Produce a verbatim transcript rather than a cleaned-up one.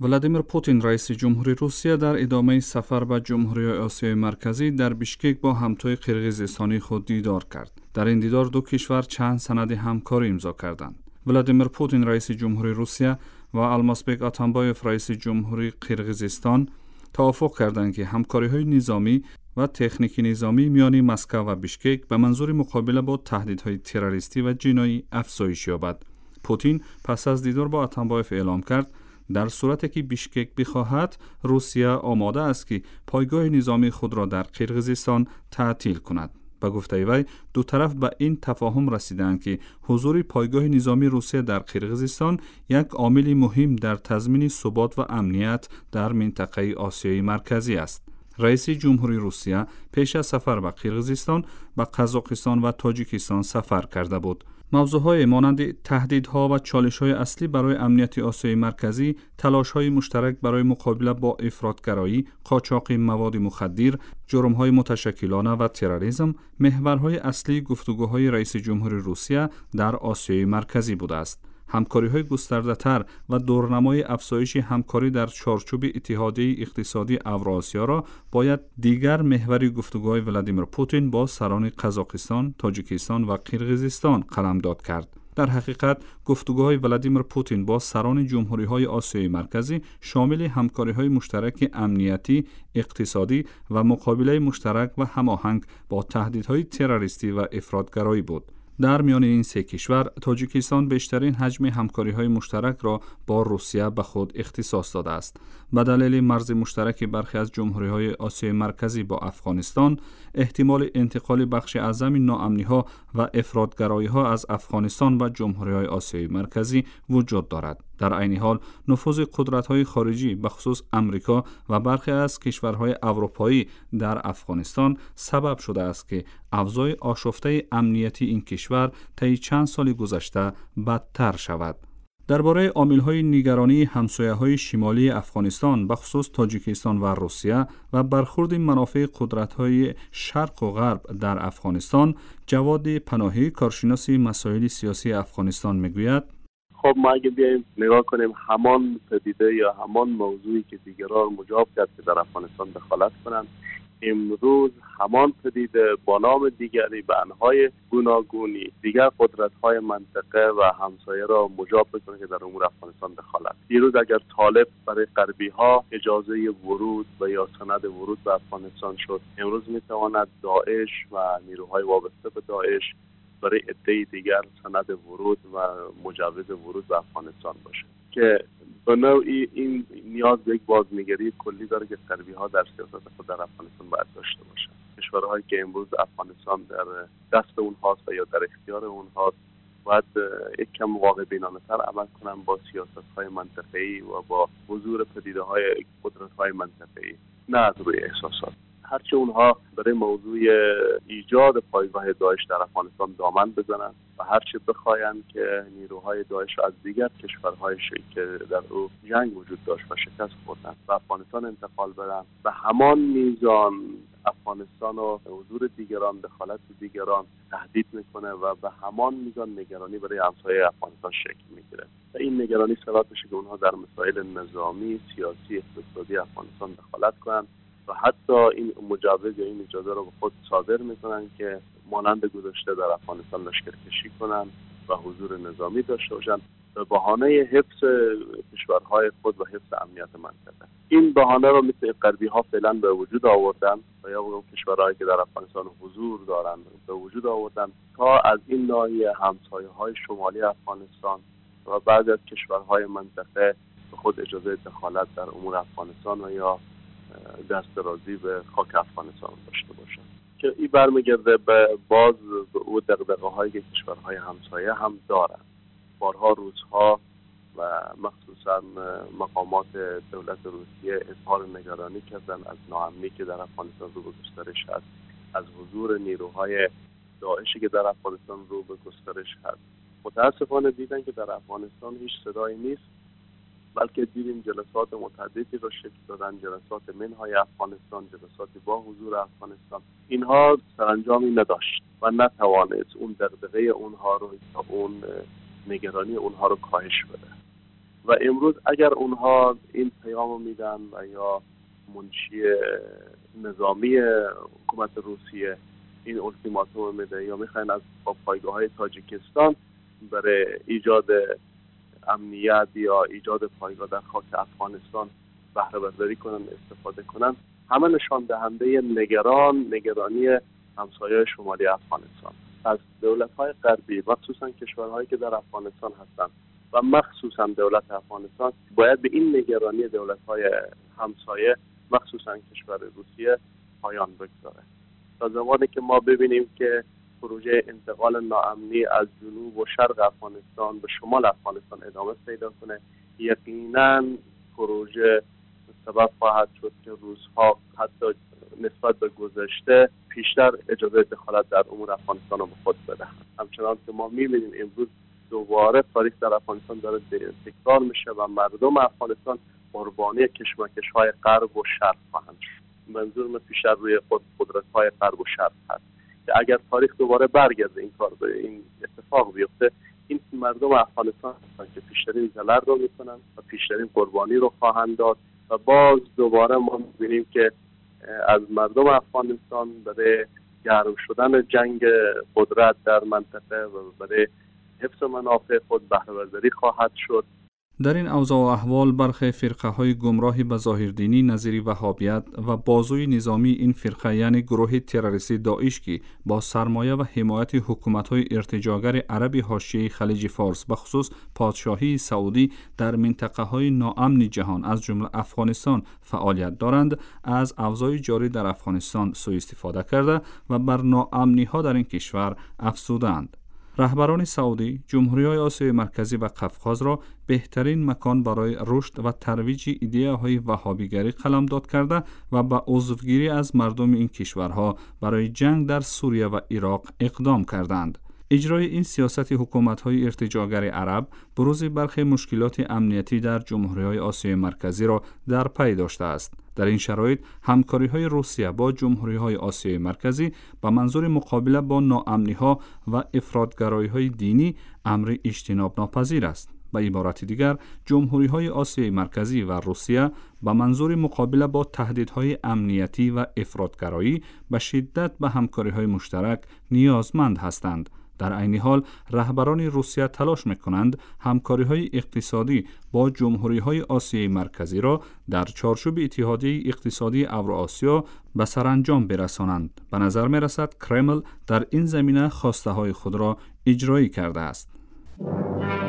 ولادیمیر پوتین رئیس جمهوری روسیه در ادامه سفر به جمهوری آسیای مرکزی در بیشکک با همتای قرقیزستانی خود دیدار کرد. در این دیدار دو کشور چند سند همکاری امضا کردند. ولادیمیر پوتین رئیس جمهوری روسیه و المازبک اتامبایف رئیس جمهوری قرقیزستان توافق کردند که همکاری‌های نظامی و تکنیکی نظامی میان مسکو و بیشکک به منظور مقابله با تهدیدهای تروریستی و جنایی افزایش یابد. پوتین پس از دیدار با اتامبایف اعلام کرد در صورتی که بیشکک بخواهد روسیه آماده است که پایگاه نظامی خود را در قرقیزستان تعطیل کند. به گفته وی دو طرف به این تفاهم رسیدند که حضور پایگاه نظامی روسیه در قرقیزستان یک عامل مهم در تضمین ثبات و امنیت در منطقه آسیای مرکزی است. رئیس جمهوری روسیه پیش از سفر به قرقیزستان به قزاقستان و تاجیکستان سفر کرده بود. موضوعهای مانند تهدیدها و چالش‌های اصلی برای امنیت آسیای مرکزی، تلاش‌های مشترک برای مقابله با افراطگرایی، قاچاق مواد مخدر، جرم‌های متشکلانه و تروریسم محورهای اصلی گفتگوهای رئیس جمهوری روسیه در آسیای مرکزی بوده است. همکاری‌های گسترده‌تر و دورنمای افزایش همکاری در چارچوب اتحادیه اقتصادی اوراسیا را باید دیگر محور گفتگوهای ولادیمیر پوتین با سران قزاقستان، تاجیکستان و قرقیزستان قلمداد کرد. در حقیقت گفتگوهای ولادیمیر پوتین با سران جمهوری‌های آسیای مرکزی شامل همکاری‌های مشترک امنیتی، اقتصادی و مقابله مشترک و هماهنگ با تهدیدهای تروریستی و افراطگرایی بود. در میان این سه کشور تاجیکستان بیشترین حجم همکاری‌های مشترک را با روسیه به خود اختصاص داده است. به دلیل مرز مشترک برخی از جمهوری‌های آسیای مرکزی با افغانستان، احتمال انتقال بخش اعظم ناامنی‌ها و افراطگرایی‌ها از افغانستان و جمهوری‌های آسیای مرکزی وجود دارد. در عین حال نفوذ قدرت‌های خارجی به خصوص امریکا و برخی از کشورهای اروپایی در افغانستان سبب شده است که اوضاع آشفته امنیتی این کشور طی چند سال گذشته بدتر شود. درباره عامل‌های نگرانی همسایه‌های شمالی افغانستان به خصوص تاجیکستان و روسیه و برخورد منافع قدرت‌های شرق و غرب در افغانستان، جواد پناهی کارشناس مسائل سیاسی افغانستان میگوید: خب ما اگه بیایم نگاه کنیم همان پدیده یا همان موضوعی که دیگران مجاب کرد که در افغانستان دخالت کنند، امروز همان پدیده با نام دیگری به انواع گوناگونی دیگر قدرت‌های منطقه و همسایه را مجاب بکنه که در امور افغانستان دخالت. دیروز اگر طالب برای غربی‌ها اجازه ورود و یا سند ورود به افغانستان شد، امروز می‌تواند داعش و نیروهای وابسته به داعش برای عده دیگر سند ورود و مجوز ورود به افغانستان باشه که به نوعی این نیاز به یک بازنگری کلی داره که غربی‌ها در سیاست خود در افغانستان باید داشته باشن. کشورهایی که امروز افغانستان در دست اونهاست و یا در اختیار اونهاست باید یک کم واقع بینانه‌تر عمل کنن با سیاست‌های منطقه‌ای و با حضور پدیده‌های قدرت‌های منطقه‌ای، نه از روی احساسات. هرچه اونها برای موضوع ایجاد پایگاه داعش در افغانستان دامن بزنند و هرچه بخواهند که نیروهای داعش از دیگر کشورهای که در او جنگ وجود داشت و شکست خوردند و افغانستان انتقال بدن، به همان میزان افغانستان و حضور دیگران، دخالت دیگران تهدید میکنه و به همان میزان نگرانی برای همسایه افغانستان شکل میگیره و این نگرانی سبب میشه که اونها در مسائل نظامی، سیاسی، اقتصادی افغانستان دخالت کنند و حتی این مجوز یا این اجازه رو به خود صادر میکنن که مانند گذشته در افغانستان لشکرکشی کنن و حضور نظامی داشته باشن به بهانه حفظ کشورهای خود و حفظ امنیت منطقه. این بهانه رو مثل غربی ها فعلا به وجود آوردن و یا اون کشورهایی که در افغانستان حضور دارن به وجود آوردن تا از این ناحیه همسایه های شمالی افغانستان و بعضی از کشورهای منطقه به خود اجازه دخالت در امور افغانستان و یا دست درازی به خاک افغانستان داشته باشن که این برمیگرده به باز به او دغدغه هایی که کشورهای همسایه هم دارن. بارها روزها و مخصوصا مقامات دولت روسیه اظهار نگرانی کردن از ناامنی که در افغانستان رو به گسترش هست، از حضور نیروهای داعشی که در افغانستان رو به گسترش هست. متاسفانه دیدن که در افغانستان هیچ صدایی نیست، بلکه دیدیم جلسات متعددی را شکل دادن، جلسات منهای افغانستان، جلسات با حضور افغانستان. اینها سرانجامی نداشت و نتوانست اون دغدغه اونها رو یا اون نگرانی اونها رو کاهش بده. و امروز اگر اونها این پیامو میدن و یا منشی نظامی حکومت روسیه این التیماتوم میده یا میخواین از پایگاه های تاجیکستان برای ایجاد امنیت یا ایجاد پایگاه در خاک افغانستان بهره برداری کنن استفاده کنن، همه نشان دهنده نگران نگرانی همسایه شمالی افغانستان از دولت‌های غربی، مخصوصا کشورهایی که در افغانستان هستند و مخصوصا دولت افغانستان باید به این نگرانی دولت‌های همسایه مخصوصا کشور روسیه پایان بگذاره. تا زمانی که ما ببینیم که پروژه انتقال ناامنی از جنوب و شرق افغانستان به شمال افغانستان ادامه پیدا کنه، یقینا پروژه سبب خواهد شد که روزها حتی نسبت به گذشته پیشتر اجازه دخالت در امور افغانستان رو به خود بدهند. همچنان که ما می‌بینیم امروز دوباره تاریخ در افغانستان داره تکرار میشه و مردم افغانستان قربانی کشمکش‌های غرب و شرق خواهند شد. منظور من پیشتر روی خود قدرت‌های غرب و شرق هست که اگر تاریخ دوباره برگرده این کار به این اتفاق بیفته، این مردم افغانستان هستند که پیشترین ضرر رو میکنن و پیشترین قربانی رو خواهند داد و باز دوباره ما می‌بینیم که از مردم افغانستان برای گرم شدن جنگ قدرت در منطقه و برای حفظ منافع خود بهره برداری خواهد شد. در این اوضاع و احوال برخی فرقه های گمراه به ظاهردینی نظیر وهابیت و بازوی نظامی این فرقه یعنی گروه تروریستی داعش که با سرمایه و حمایت حکومت های ارتجاگر عربی حاشیه خلیج فارس به خصوص پادشاهی سعودی در منطقه های ناامن جهان از جمله افغانستان فعالیت دارند، از اوضاع جاری در افغانستان سوء استفاده کرده و بر ناامنی ها در این کشور افزودند. رهبران سعودی جمهوری‌های آسیای مرکزی و قفقاز را بهترین مکان برای رشد و ترویج ایده‌های وهابیگری قلمداد کرده و به عضوگیری از مردم این کشورها برای جنگ در سوریه و عراق اقدام کردند. اجرای این سیاست حکومت‌های ارتجاگر عرب بروز برخی مشکلات امنیتی در جمهوری‌های آسیای مرکزی را در پی داشته است. در این شرایط همکاری‌های روسیه با جمهوری‌های آسیای مرکزی به منظور مقابله با ناامنی‌ها و افراط‌گرایی‌های دینی امر اجتناب ناپذیر است. به عبارت دیگر، جمهوری‌های آسیای مرکزی و روسیه به منظور مقابله با تهدیدهای امنیتی و افراط‌گرایی به شدت به همکاری‌های مشترک نیازمند هستند. در عین حال رهبران روسیه تلاش می‌کنند همکاری‌های اقتصادی با جمهوری‌های آسیای مرکزی را در چارچوب اتحادیه اقتصادی اوراسیا به سرانجام برسانند. به نظر می‌رسد کرمل در این زمینه خواسته‌های خود را اجرایی کرده است.